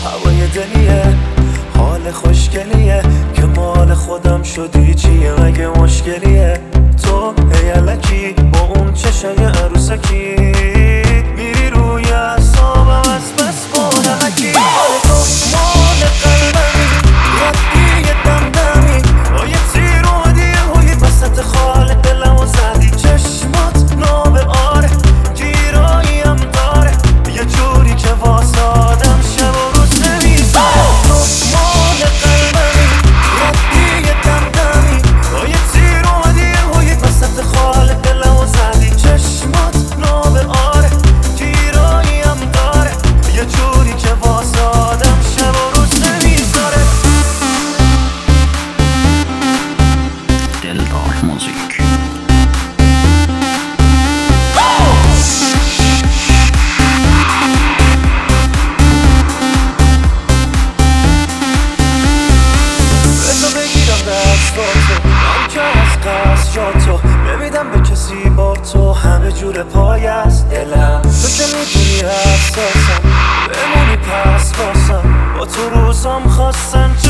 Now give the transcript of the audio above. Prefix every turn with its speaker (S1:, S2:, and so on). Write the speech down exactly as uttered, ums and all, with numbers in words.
S1: هوای دلیه، حال خوشگلیه که مال خودم شدی. چیه مگه مشکلیه؟ تو هی الکی با اون چشای عروسکی میری روی اعصابم از بس با نمکی. آره تو مال قلبمی، یکی دمدمی، با یه تیر اومدی هوی وسط خال دلم و زدی. چشمات نابه آره، گیرایی هم داره، یه جوری که واسه آدم شب و روز نمیذاره. تو مال قلبمی، یکی دمدمی، با یه تیر اومدی هوی وسط خال دلم و زدی. چشمات نابه آره، گیرایی هم داره، یه جوری که واسه آدم شب و روز نمیذاره.
S2: Eldar Musik.
S1: بذار بگیرم دست با تو، من که از قصد جا تو نمیدم به کسی با تو. همه جور پای از دلم، تو که میدونی حساسم، بمونی پس باسم. با تو روزام خواستن